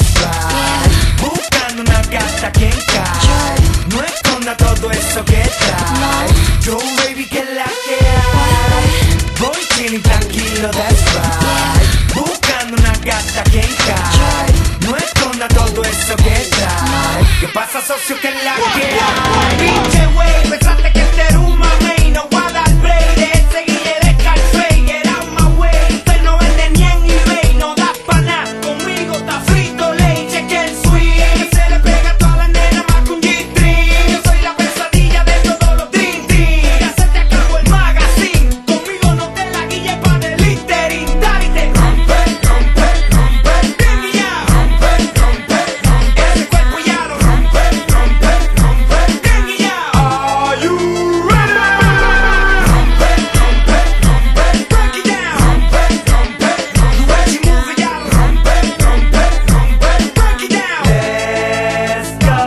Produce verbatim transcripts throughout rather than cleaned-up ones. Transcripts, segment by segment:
that's right. Buscando una gata que encaje, no esconda todo eso que trae. Yo baby que la que hay, voy chilling tranquilo, that's right. Buscando una gata que encaje, no esconda todo eso que trae. ¿Qué pasa, socio, que la que hay? Pinche wey, pensaste que este era un mamey, no voy a dar play de ese guille de Scarface. Get out my way, usted no vende ni en eBay, no da pa' nada, conmigo está frito ley. Cheque el swing, que se le pega a todas las nenas más que un G-string. Yo soy la pesadilla de todos los dream team. Ya se te acabó el magazine, conmigo no te la guille pa' del Listerine. Dale, te rompe, rompe, rompe, bien guillado, rompe, rompe, rompe, ese cuerpo ya lo rompe, rompe, rompe, bien guillado. Are you ready? Rompe, rompe, rompe, break it down, rompe, rompe, rompe, the way she move it ya lo rompe, rompe, rompe, break it down. Let's go.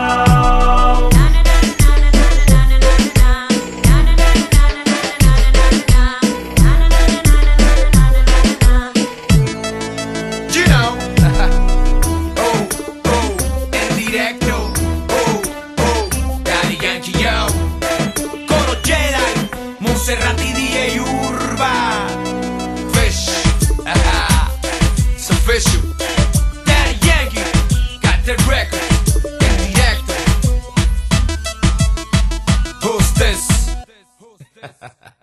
You know, oh, oh, en directo, oh, oh, Daddy Yankee, yo, Coro Jedi, Monserrati, D J Urba, Fish, haha, it's official, Daddy Yankee, got the record, en directo, who's this?